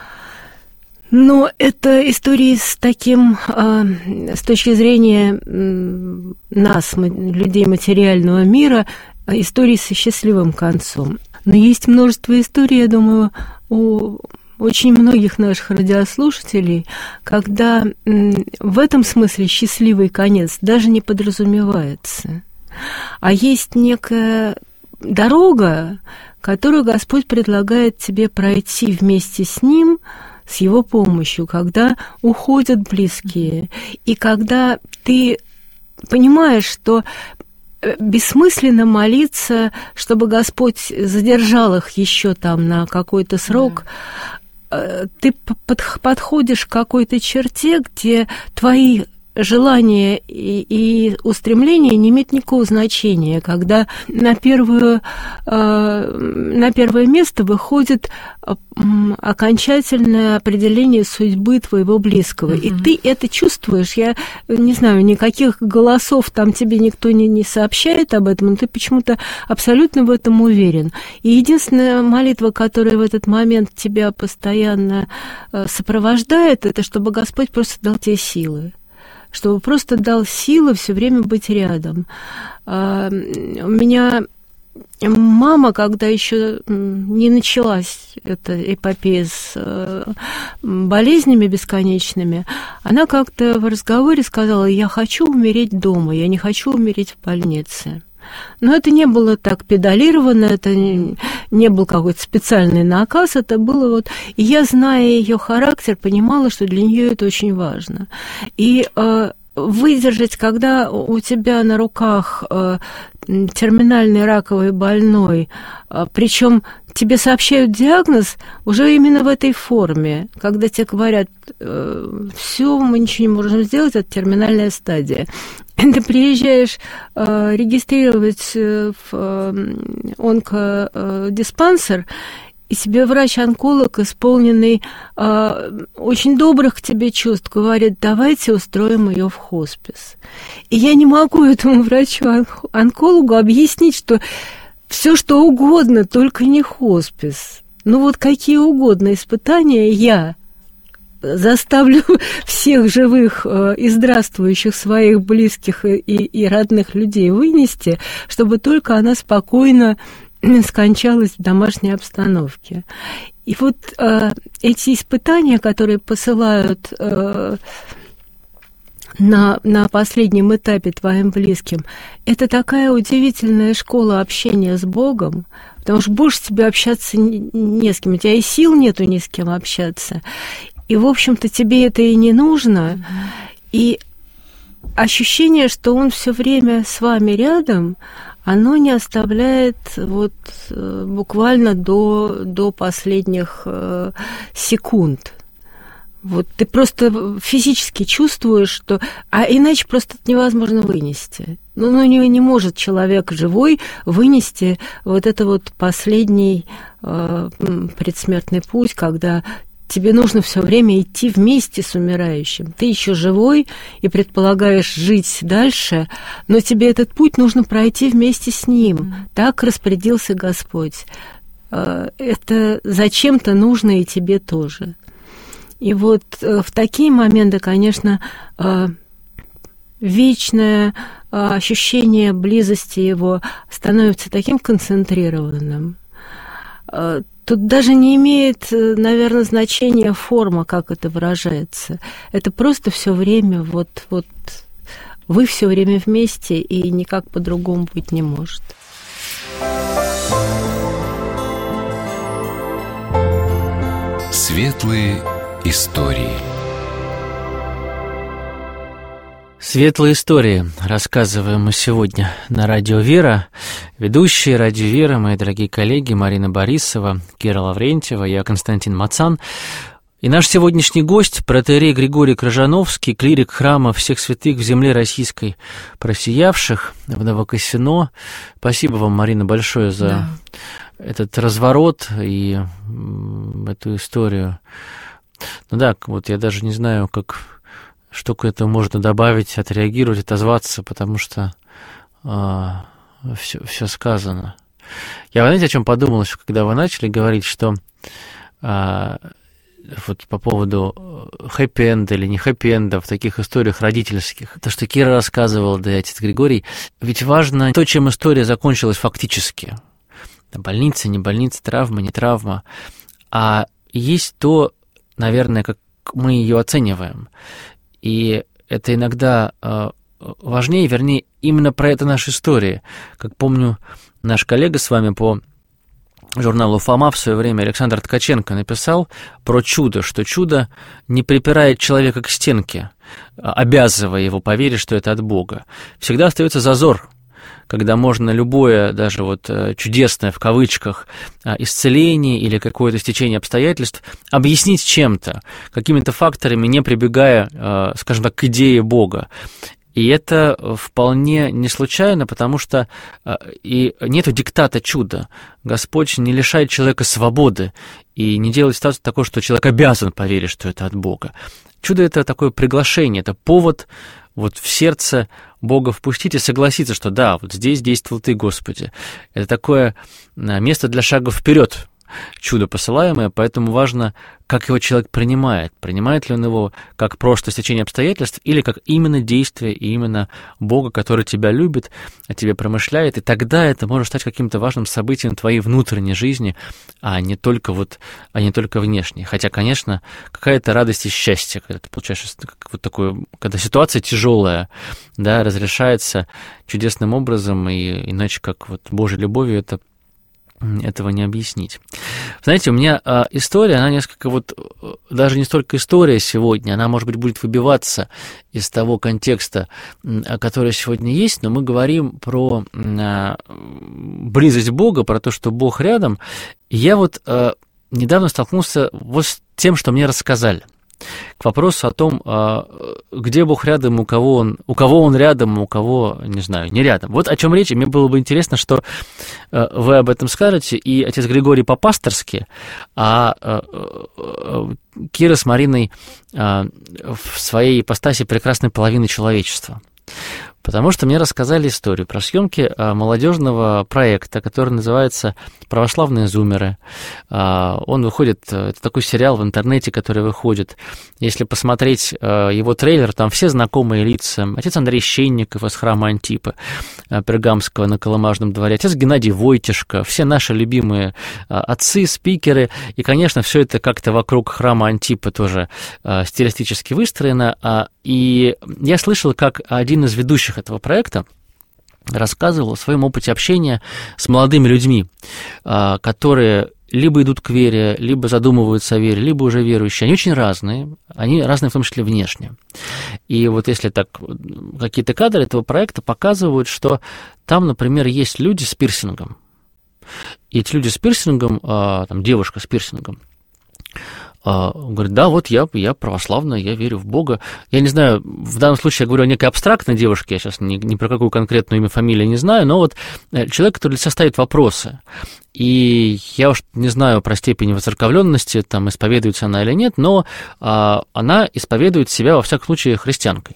но это истории с таким, с точки зрения нас, людей материального мира, истории со счастливым концом. Но есть множество историй, я думаю, у очень многих наших радиослушателей, когда в этом смысле счастливый конец даже не подразумевается. А есть некая дорога, которую Господь предлагает тебе пройти вместе с Ним, с Его помощью, когда уходят близкие, и когда ты понимаешь, что бессмысленно молиться, чтобы Господь задержал их еще там на какой-то срок. Да. Ты подходишь к какой-то черте, где твои желания и, и устремления не имеют никакого значения, когда на, первую, э, на первое место выходит окончательное определение судьбы твоего близкого. Mm-hmm. И ты это чувствуешь. Я не знаю, никаких голосов там тебе никто не, не сообщает об этом, но ты почему-то абсолютно в этом уверен. И единственная молитва, которая в этот момент тебя постоянно сопровождает, это чтобы Господь просто дал тебе силы. Чтобы просто дал силы все время быть рядом. У меня мама, когда еще не началась эта эпопея с болезнями бесконечными, она как-то в разговоре сказала: я хочу умереть дома, я не хочу умереть в больнице. Но это не было так педалировано, это не, не был какой-то специальный наказ, это было вот... И я, зная ее характер, понимала, что для нее это очень важно. И э, выдержать, когда у тебя на руках э, терминальный раковый больной, э, причем тебе сообщают диагноз уже именно в этой форме, когда тебе говорят, э, все, мы ничего не можем сделать, это терминальная стадия. Ты приезжаешь э, регистрировать в э, онкодиспансер, и тебе врач-онколог, исполненный э, очень добрых к тебе чувств, говорит, давайте устроим ее в хоспис. И я не могу этому врачу-онкологу объяснить, что все что угодно, только не хоспис. Ну вот какие угодно испытания я заставлю всех живых и здравствующих своих близких и, и родных людей вынести, чтобы только она спокойно скончалась в домашней обстановке. И вот э, эти испытания, которые посылают э, на, на последнем этапе твоим близким, это такая удивительная школа общения с Богом, потому что больше тебе общаться не, не с кем, у тебя и сил нету ни с кем общаться. И, в общем-то, тебе это и не нужно. Mm-hmm. И ощущение, что он все время с вами рядом, оно не оставляет вот буквально до, до последних э, секунд. Вот ты просто физически чувствуешь, что... А иначе просто это невозможно вынести. Ну, ну не, не может человек живой вынести вот это вот последний э, предсмертный путь, когда... Тебе нужно все время идти вместе с умирающим. Ты еще живой и предполагаешь жить дальше, но тебе этот путь нужно пройти вместе с ним. Mm-hmm. Так распорядился Господь. Это зачем-то нужно и тебе тоже. И вот в такие моменты, конечно, вечное ощущение близости его становится таким концентрированным. Тут даже не имеет, наверное, значения форма, как это выражается. Это просто все время, вот, вот вы все время вместе, и никак по-другому быть не может. Светлые истории. Светлые истории рассказываем мы сегодня на Радио Вера. Ведущие Радио Вера, мои дорогие коллеги Марина Борисова, Кира Лаврентьева, я Константин Мацан. И наш сегодняшний гость, протоиерей Григорий Крыжановский, клирик храма всех святых в земле российской просиявших в Новокосино. Спасибо вам, Марина, большое за да. этот разворот и эту историю. Ну да, вот я даже не знаю, как... что к этому можно добавить, отреагировать, отозваться, потому что э, все, все сказано. Я, знаете, о чем подумал еще, когда вы начали говорить, что э, вот по поводу хэппи-энда или не хэппи-энда в таких историях родительских, то, что Кира рассказывала, да и отец Григорий, ведь важно то, чем история закончилась фактически. Больница, не больница, травма, не травма, а есть то, наверное, как мы ее оцениваем. И это иногда э, важнее, вернее, именно про это наша история. Как помню, наш коллега с вами по журналу «Фома» в свое время Александр Ткаченко написал про чудо, что чудо не припирает человека к стенке, обязывая его поверить, что это от Бога. Всегда остается зазор, когда можно любое, даже вот чудесное, в кавычках, исцеление или какое-то стечение обстоятельств объяснить чем-то, какими-то факторами, не прибегая, скажем так, к идее Бога. И это вполне не случайно, потому что и нету диктата чуда. Господь не лишает человека свободы и не делает ситуацию такой, что человек обязан поверить, что это от Бога. Чудо — это такое приглашение, это повод вот в сердце Бога впустить и согласиться, что да, вот здесь действовал Ты, Господи. Это такое место для шага вперед, чудо посылаемое, поэтому важно, как его человек принимает. Принимает ли он его как просто стечение обстоятельств или как именно действие и именно Бога, который тебя любит, о тебе промышляет, и тогда это может стать каким-то важным событием твоей внутренней жизни, а не только вот, а не только внешней. Хотя, конечно, какая-то радость и счастье, когда ты получаешь вот такое, когда ситуация тяжелая, да, разрешается чудесным образом, и иначе как вот Божьей любовью это этого не объяснить. Знаете, у меня а, история, она несколько вот, даже не столько история сегодня, она, может быть, будет выбиваться из того контекста, который сегодня есть, но мы говорим про а, близость Бога, про то, что Бог рядом. И я вот а, недавно столкнулся вот с тем, что мне рассказали. К вопросу о том, где Бог рядом, у кого он, у кого он рядом, у кого, не знаю, не рядом. Вот о чем речь, и мне было бы интересно, что вы об этом скажете, и отец Григорий по-пасторски, а Кира с Мариной в своей ипостаси прекрасной половины человечества. Потому что мне рассказали историю про съемки молодежного проекта, который называется «Православные зумеры». Он выходит, это такой сериал в интернете, который выходит. Если посмотреть его трейлер, там все знакомые лица. Отец Андрей Щенников из храма Антипы Пергамского на Колымажном дворе, отец Геннадий Войтишко, все наши любимые отцы, спикеры. И, конечно, все это как-то вокруг храма Антипы тоже стилистически выстроено. И я слышал, как один из ведущих этого проекта рассказывал о своем опыте общения с молодыми людьми, которые либо идут к вере, либо задумываются о вере, либо уже верующие. Они очень разные, они разные в том числе внешне. И вот если так, какие-то кадры этого проекта показывают, что там, например, есть люди с пирсингом. И эти люди с пирсингом, там девушка с пирсингом, он говорит, да, вот я, я православная, я верю в Бога. Я не знаю, в данном случае я говорю о некой абстрактной девушке, я сейчас ни, ни про какую конкретную имя, фамилию не знаю, но вот человек, который для себя ставит вопросы. И я уж не знаю про степень воцерковленности, там, исповедуется она или нет, но а, она исповедует себя, во всяком случае, христианкой.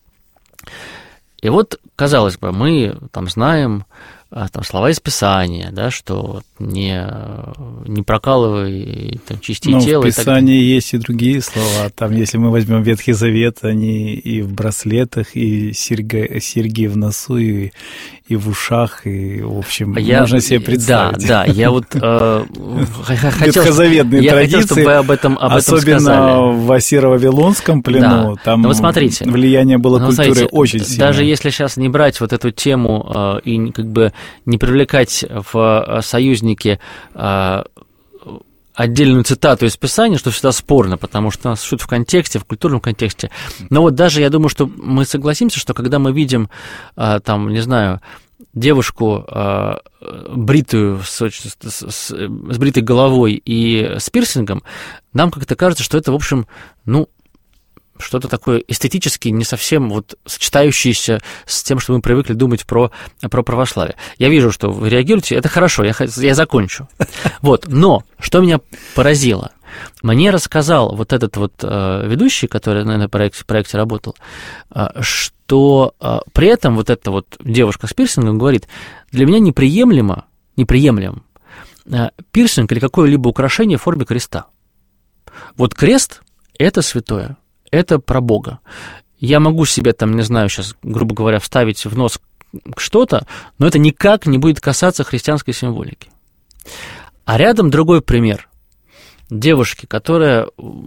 И вот, казалось бы, мы там знаем там, слова из Писания, да, что не, не прокалывай там, части Но тела. В Писании и есть и другие слова. Там, если мы возьмем Ветхий Завет, они и в браслетах, и серьги, серьги в носу, и, и в ушах, и, в общем, я, можно себе представить. Да, да, я вот э, хотел, ветхозаветные я традиции, хотел, чтобы вы об этом, об особенно этом сказали. в Ассиро-Вавилонском плену, да. Там вот смотрите, влияние было ну, культуры смотрите, очень сильное. Даже если сейчас не брать вот эту тему э, и как бы не привлекать в союзники э, отдельную цитату из Писания, что всегда спорно, потому что у нас что-то в контексте, в культурном контексте. Но вот даже я думаю, что мы согласимся, что когда мы видим, э, там, не знаю, девушку э, бритую, с, с, с, с бритой головой и с пирсингом, нам как-то кажется, что это, в общем, ну, что-то такое эстетически не совсем вот сочетающееся с тем, что мы привыкли думать про, про православие. Я вижу, что вы реагируете, это хорошо, я, я закончу. Вот, но что меня поразило, мне рассказал вот этот вот э, ведущий, который на проекте, проекте работал, э, что э, при этом вот эта вот девушка с пирсингом говорит, для меня неприемлемо, неприемлем э, пирсинг или какое-либо украшение в форме креста. Вот крест – это святое. Это про Бога. Я могу себе, там, не знаю, сейчас, грубо говоря, вставить в нос что-то, но это никак не будет касаться христианской символики. А рядом другой пример. Девушки, которая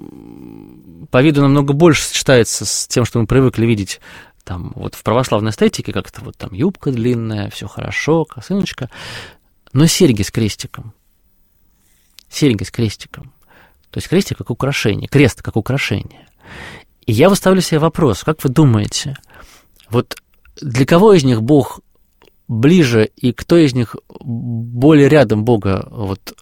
по виду намного больше сочетается с тем, что мы привыкли видеть там, вот в православной эстетике, как-то вот там юбка длинная, все хорошо, косыночка, но серьги с крестиком. Серьги с крестиком. То есть крестик как украшение, крест как украшение. И я выставлю себе вопрос, как вы думаете, вот для кого из них Бог ближе, и кто из них более рядом Бога вот,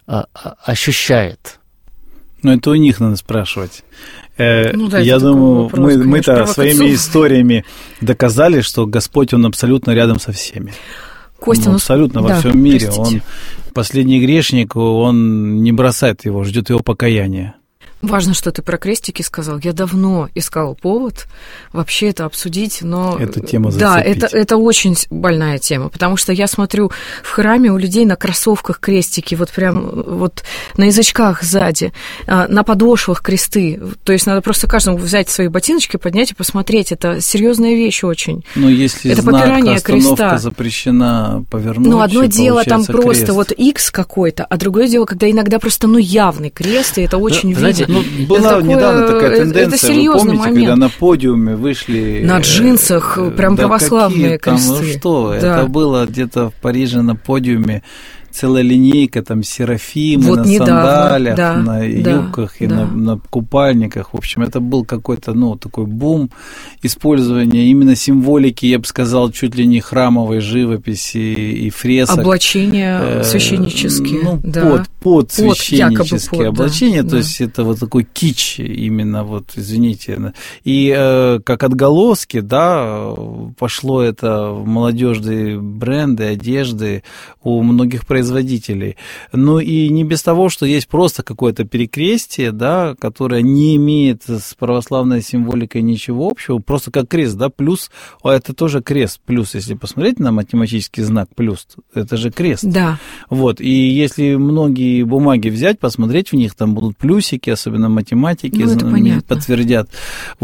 ощущает? Ну, это у них надо спрашивать. Ну, да, я думаю, вопрос, мы, конечно, мы-то своими историями доказали, что Господь, Он абсолютно рядом со всеми. Костя, ну, абсолютно ну, во да, всем мире. простите. Он последний грешник, он не бросает его, ждет его покаяния. Важно, что ты про крестики сказал. Я давно искала повод вообще это обсудить, но... Эту тему зацепить. Да, это, это очень больная тема, потому что я смотрю в храме у людей на кроссовках крестики, вот прям вот на язычках сзади, на подошвах кресты. То есть надо просто каждому взять свои ботиночки, поднять и посмотреть. Это серьезная вещь очень. Но если это знак попирание остановка креста. Запрещена повернуть, ну, одно дело там просто крест. вот X какой-то, а другое дело, когда иногда просто, ну, явный крест, и это очень ну, видно. знаете, Ну, это была такое, недавно такая тенденция, это серьезный вы помните, момент. когда на подиуме вышли... На джинсах прям да православные какие там, кресты. Ну что, да. это было где-то в Париже на подиуме, целая линейка, там, серафимы вот на недавно, сандалях, да, на да, юбках и да. на, на купальниках. В общем, это был какой-то, ну, такой бум использования именно символики, я бы сказал, чуть ли не храмовой живописи и фресок. Облачения э, священнические. Ну, да. под, под священнические под, облачения, да, то да. есть это вот такой кич именно, вот, извините. И э, как отголоски, да, пошло это в молодежные бренды, одежды у многих производителей. Ну и не без того, что есть просто какое-то перекрестие, да, которое не имеет с православной символикой ничего общего, просто как крест, да, плюс, а это тоже крест, плюс, если посмотреть на математический знак плюс, это же крест. Да. Вот, и если многие бумаги взять, посмотреть в них, там будут плюсики, особенно математики, ну, подтвердят. В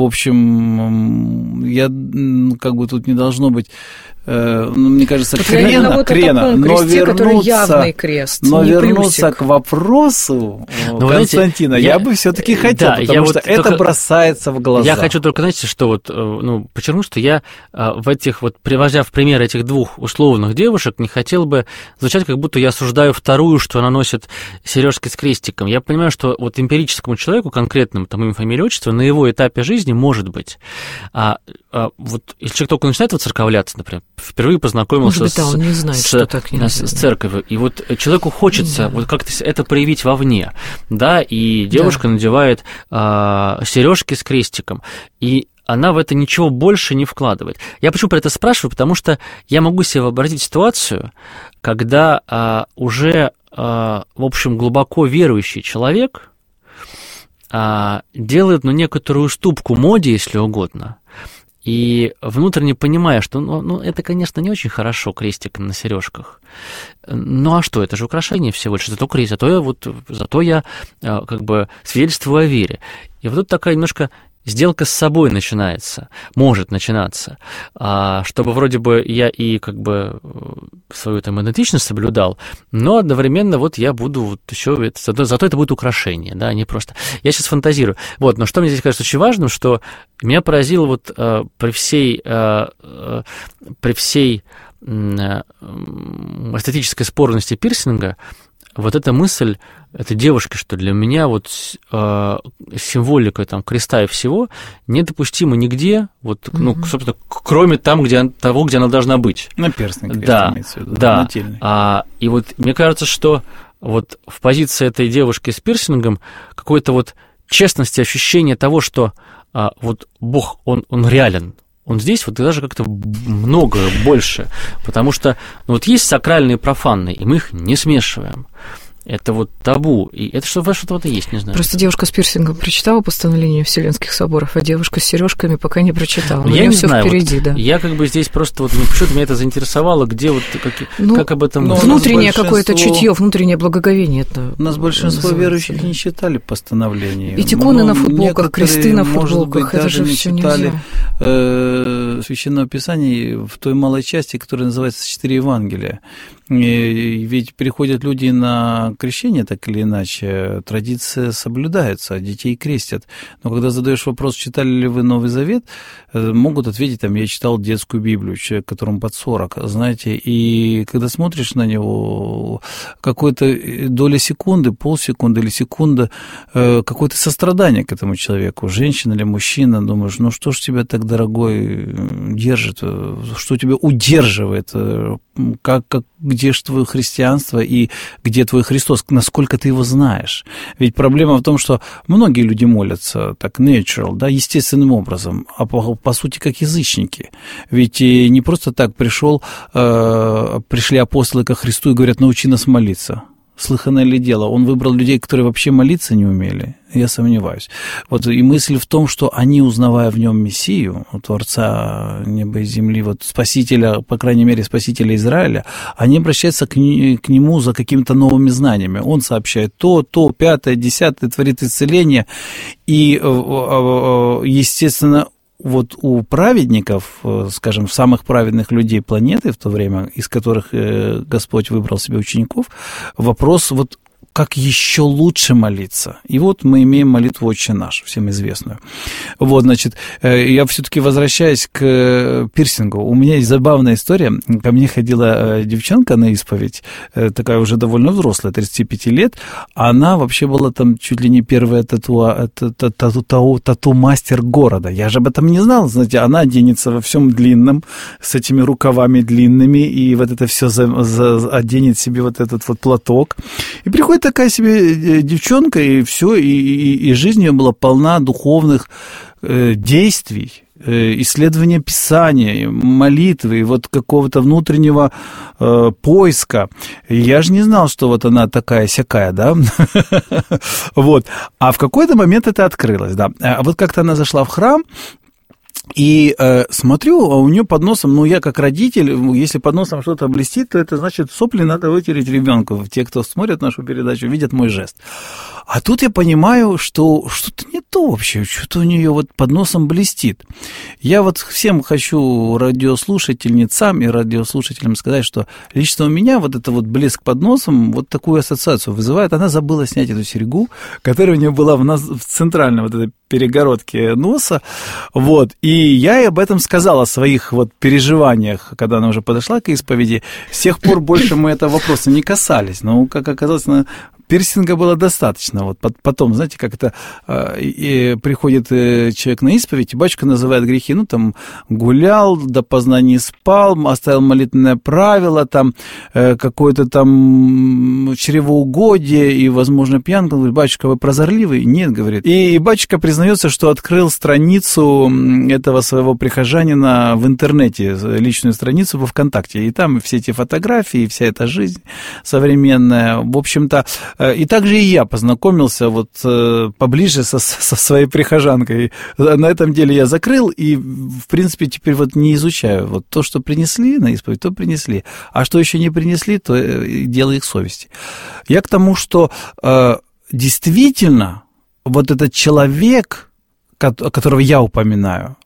общем, я, как бы тут не должно быть, ну, мне кажется, вот крена, крена, но кресте, вернуться, явный крест, но вернуться плюсик. к вопросу но, Константина, знаете, я, я бы все-таки хотел, да, потому что вот это только, бросается в глаза. Я хочу только, знаете, что вот, ну, подчеркну, что я в этих вот, приводя в пример этих двух условных девушек, не хотел бы звучать, как будто я осуждаю вторую, что она носит сережки с крестиком. Я понимаю, что вот эмпирическому человеку, конкретному, там, имя, фамилия, отчество, на его этапе жизни может быть. А, а вот если человек только начинает воцерковляться, например, впервые познакомился быть, да, с, он не знает, с, что так с, с церковью, и вот человеку хочется вот как-то это проявить вовне, да, и девушка да. надевает а, сережки с крестиком, и она в это ничего больше не вкладывает. Я почему про это спрашиваю? Потому что я могу себе вообразить ситуацию, когда а, уже, а, в общем, глубоко верующий человек а, делает, ну, некоторую уступку моде, если угодно, и внутренне понимая, что, ну, ну, это, конечно, не очень хорошо, крестик на сережках. Ну, а что, это же украшение всего лишь, зато крест, зато я, вот, зато я как бы свидетельствую о вере. И вот тут такая немножко сделка с собой начинается, может начинаться, чтобы вроде бы я и как бы свою там идентичность соблюдал, но одновременно вот я буду вот еще, зато, зато это будет украшение, да, не просто. Я сейчас фантазирую. Вот, но что мне здесь кажется очень важным, что меня поразило вот при всей, при всей эстетической спорности пирсинга, вот эта мысль этой девушки, что для меня вот э, символика там креста и всего недопустима нигде, вот, mm-hmm. ну, собственно, кроме там, где, того, где она должна быть. Наперстный крест, да, имеется в виду, да. А, и вот мне кажется, что вот в позиции этой девушки с пирсингом какой-то вот честности, ощущение того, что а, вот Бог, он, он реален, он здесь вот даже как-то много больше, потому что ну, вот есть сакральные и профанные, и мы их не смешиваем. Это вот табу, и это что-то, что-то вот и есть, не знаю. Просто девушка с пирсингом прочитала постановление Вселенских соборов, а девушка с сережками пока не прочитала. Но я не все знаю, впереди, вот да. Я как бы здесь просто вот, ну, почему-то меня это заинтересовало, где вот, как, ну, как об этом... Ну, внутреннее какое-то чутье, внутреннее благоговение. Это у нас большинство называется, верующих да. не читали постановления. Ведь иконы на футболках, кресты на футболках, быть, это же все читали, нельзя. Э, Священного Писания в той малой части, которая называется «Четыре Евангелия». И ведь приходят люди на крещение, так или иначе, традиция соблюдается, детей крестят. Но когда задаешь вопрос, читали ли вы Новый Завет, могут ответить, там, я читал детскую Библию, человек, которому под сорок, знаете, и когда смотришь на него, какой-то доля секунды, полсекунды или секунда, какое-то сострадание к этому человеку, женщина или мужчина, думаешь, ну что ж тебя так, дорогой, держит, что тебя удерживает, как, как где же твое христианство и где твой Христос, насколько ты его знаешь. Ведь проблема в том, что многие люди молятся так natural, да, естественным образом, а по, по сути как язычники. Ведь не просто так пришел, э, пришли апостолы ко Христу и говорят, научи нас молиться. слыханное ли дело, он выбрал людей, которые вообще молиться не умели? Я сомневаюсь. Вот и мысль в том, что они, узнавая в нем Мессию, Творца неба и земли, вот Спасителя, по крайней мере, Спасителя Израиля, они обращаются к, не, к нему за какими-то новыми знаниями. Он сообщает то, то, пятое, десятое, творит исцеление. И, естественно, вот у праведников, скажем, самых праведных людей планеты в то время, из которых Господь выбрал себе учеников, вопрос вот как еще лучше молиться. И вот мы имеем молитву «Отче наш», всем известную. Вот, значит, я все-таки возвращаюсь к пирсингу. У меня есть забавная история. Ко мне ходила девчонка на исповедь, такая уже довольно взрослая, тридцати пяти лет. Она вообще была там чуть ли не первая татуа, тату, тату, тату-мастер города. Я же об этом не знал. Знаете, она оденется во всем длинном, с этими рукавами длинными, и вот это все за, за, оденет себе вот этот вот платок. И приходит такая себе девчонка, и все, и, и, и жизнь ее была полна духовных э, действий, э, исследования Писания, молитвы, вот какого-то внутреннего э, поиска. И я же не знал, что вот она такая-сякая, да? Вот. А в какой-то момент это открылось, да. А вот как-то она зашла в храм, и э, смотрю, а у нее под носом, ну, я как родитель, если под носом что-то блестит, то это значит, сопли надо вытереть ребенку. Те, кто смотрит нашу передачу, видят мой жест. А тут я понимаю, что что-то не то вообще, что-то у нее вот под носом блестит. Я вот всем хочу радиослушательницам и радиослушателям сказать, что лично у меня вот это вот блеск под носом вот такую ассоциацию вызывает. Она забыла снять эту серьгу, которая у нее была в, нас, в центральной вот этой перегородке носа, вот, и я ей об этом сказал, о своих вот переживаниях, когда она уже подошла к исповеди. С тех пор больше мы этого вопроса не касались, но, как оказалось, пирсинга было достаточно. Вот потом, знаете, как это и приходит человек на исповедь, и батюшка называет грехи, ну, там, гулял, допоздна не спал, оставил молитвенное правило, там, какое-то там чревоугодие и, возможно, пьянка. Он говорит: батюшка, вы прозорливый? Нет, говорит. И батюшка признается, что открыл страницу этого своего прихожанина в интернете, личную страницу во ВКонтакте, и там все эти фотографии, и вся эта жизнь современная, в общем-то. И также и я познакомился вот поближе со, со своей прихожанкой. На этом деле я закрыл и, в принципе, теперь вот не изучаю. Вот то, что принесли на исповедь, то принесли. А что еще не принесли, то дело их совести. Я к тому, что действительно вот этот человек, которого я упоминаю,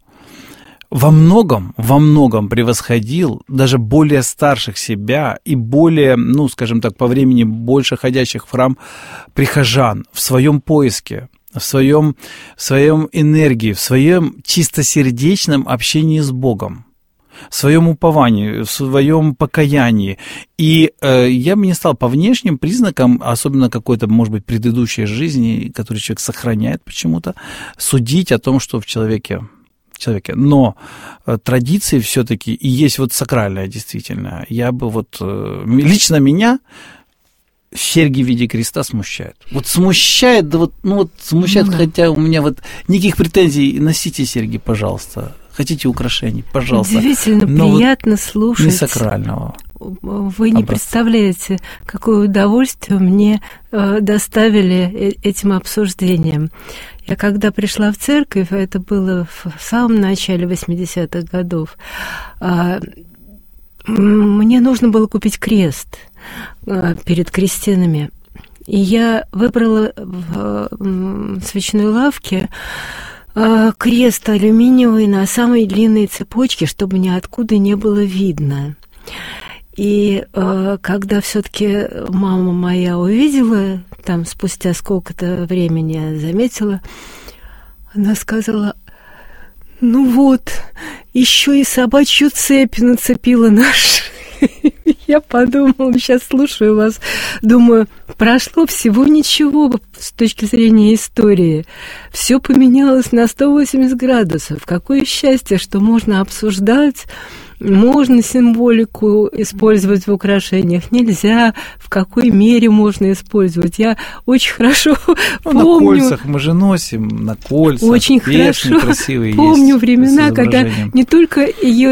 во многом, во многом превосходил даже более старших себя и более, ну, скажем так, по времени больше ходящих в храм прихожан в своем поиске, в своем, в своем энергии, в своем чистосердечном общении с Богом, в своем уповании, в своем покаянии. И э, я бы не стал по внешним признакам, особенно какой-то, может быть, предыдущей жизни, которую человек сохраняет почему-то, судить о том, что в человеке человеке. Но традиции все-таки и есть вот сакральная действительно. Я бы вот... Лично меня серьги в виде креста смущают. Вот смущает, да вот, ну вот смущает, ну, да. Хотя у меня вот никаких претензий. Носите серьги, пожалуйста. Хотите украшений, пожалуйста. Удивительно приятно вот слушать. Не сакрального. Вы не образца. Представляете, какое удовольствие мне э, доставили этим обсуждением. Я когда пришла в церковь, это было в самом начале восьмидесятых годов, э, мне нужно было купить крест э, перед крестинами. И я выбрала в э, свечной лавке э, крест алюминиевый на самой длинной цепочке, чтобы ниоткуда не было видно. И э, когда все-таки мама моя увидела, там спустя сколько-то времени заметила, она сказала: ну вот, еще и собачью цепь нацепила на шею. Я подумала, сейчас слушаю вас, думаю, прошло всего ничего с точки зрения истории. Все поменялось на сто восемьдесят градусов. Какое счастье, что можно обсуждать. Можно символику использовать в украшениях, нельзя, в какой мере можно использовать. Я очень хорошо ну, помню... На кольцах мы же носим, на кольцах. Очень хорошо красивые помню есть времена, когда не только ее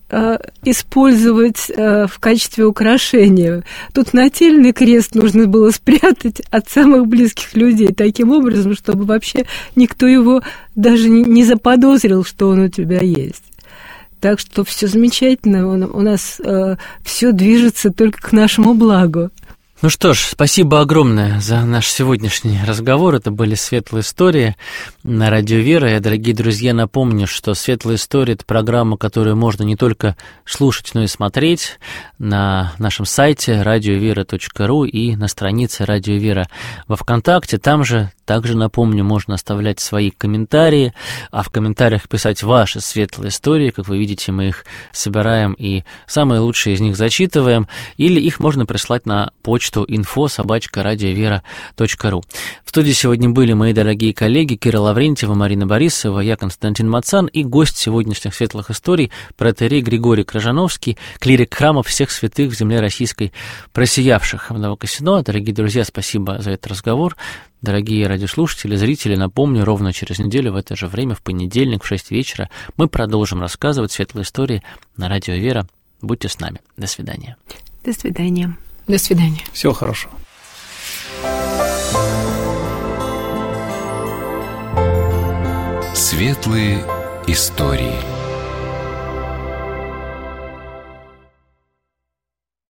э, использовать э, в качестве украшения. Тут нательный крест нужно было спрятать от самых близких людей таким образом, чтобы вообще никто его даже не, не заподозрил, что он у тебя есть. Так что все замечательно, у нас э, все движется только к нашему благу. Ну что ж, спасибо огромное за наш сегодняшний разговор. Это были «Светлые истории» на Радио Вера. Я, дорогие друзья, напомню, что «Светлые истории» — это программа, которую можно не только слушать, но и смотреть на нашем сайте радиовера точка ру и на странице Радио Вера во ВКонтакте. Там же, также напомню, можно оставлять свои комментарии, а в комментариях писать ваши светлые истории. Как вы видите, мы их собираем и самые лучшие из них зачитываем, или их можно прислать на почту инфо собака радиовера точка ру. В студии сегодня были мои дорогие коллеги Кира Лаврентьева, Марина Борисова, я Константин Мацан и гость сегодняшних светлых историй протоиерей Григорий Крыжановский, клирик храма всех святых в земле российской просиявших в Новокосино. Дорогие друзья, спасибо за этот разговор. Дорогие радиослушатели, зрители, напомню, ровно через неделю в это же время, в понедельник в шесть вечера, мы продолжим рассказывать светлые истории на Радио Вера. Будьте с нами. До свидания. До свидания. До свидания. Всего хорошего. Светлые истории.